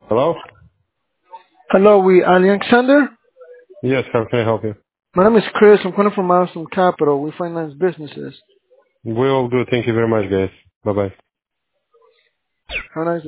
Hello? Hello, Alexander. Yes, how can I help you? My name is Chris. I'm calling from Milestone Capital. We finance businesses. We all good. Thank you very much, guys. Bye-bye. How nice.